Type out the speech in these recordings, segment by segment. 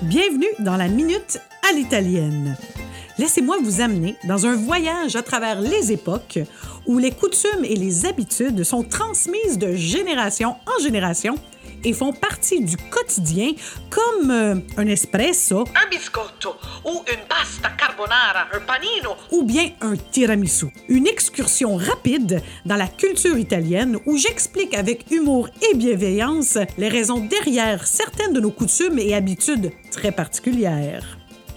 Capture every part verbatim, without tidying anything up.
Bienvenue dans la Minute à l'italienne. Laissez-moi vous amener dans un voyage à travers les époques où les coutumes et les habitudes sont transmises de génération en génération et font partie du quotidien comme euh, un espresso, un biscotto ou une pasta carbonara, un panino ou bien un tiramisu. Une excursion rapide dans la culture italienne où j'explique avec humour et bienveillance les raisons derrière certaines de nos coutumes et habitudes très particulières.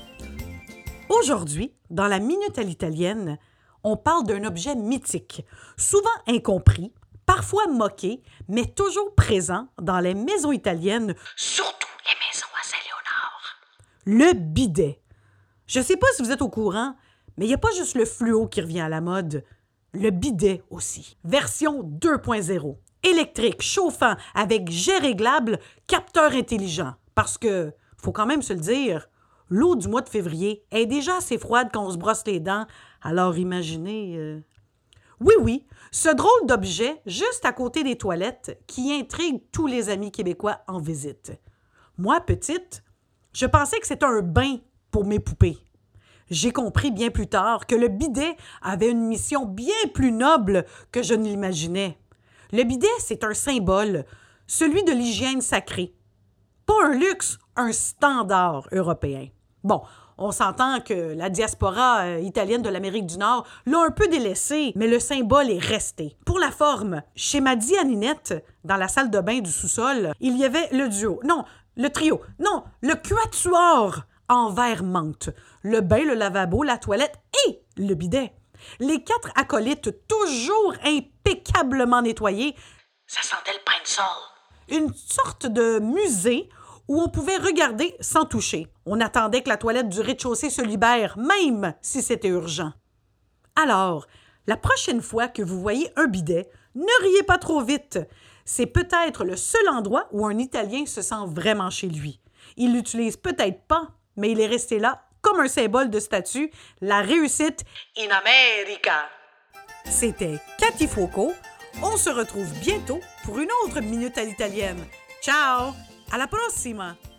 Aujourd'hui, dans la Minute à l'italienne, on parle d'un objet mythique, souvent incompris, parfois moqué, mais toujours présent dans les maisons italiennes, surtout les maisons à Saint-Léonard. Le bidet. Je ne sais pas si vous êtes au courant, mais il n'y a pas juste le fluo qui revient à la mode. Le bidet aussi. Version deux point zéro. Électrique, chauffant, avec jet réglable, capteur intelligent. Parce que, faut quand même se le dire, l'eau du mois de février est déjà assez froide quand on se brosse les dents, alors imaginez... Euh... Oui, oui, ce drôle d'objet juste à côté des toilettes qui intrigue tous les amis québécois en visite. Moi, petite, je pensais que c'était un bain pour mes poupées. J'ai compris bien plus tard que le bidet avait une mission bien plus noble que je ne l'imaginais. Le bidet, c'est un symbole, celui de l'hygiène sacrée. Pas un luxe, un standard européen. Bon, on s'entend que la diaspora euh, italienne de l'Amérique du Nord l'a un peu délaissé, mais le symbole est resté. Pour la forme, chez ma Di Aninette, dans la salle de bain du sous-sol, il y avait le duo, non, le trio, non, le quatuor en verre menthe. Le bain, le lavabo, la toilette et le bidet. Les quatre acolytes toujours impeccablement nettoyés. Ça sentait le pain de sol. Une sorte de musée où on pouvait regarder sans toucher. On attendait que la toilette du rez-de-chaussée se libère, même si c'était urgent. Alors, la prochaine fois que vous voyez un bidet, ne riez pas trop vite. C'est peut-être le seul endroit où un Italien se sent vraiment chez lui. Il l'utilise peut-être pas, mais il est resté là comme un symbole de statut, la réussite in America. C'était Cathy Foucault. On se retrouve bientôt pour une autre Minute à l'italienne. Ciao! Alla prossima!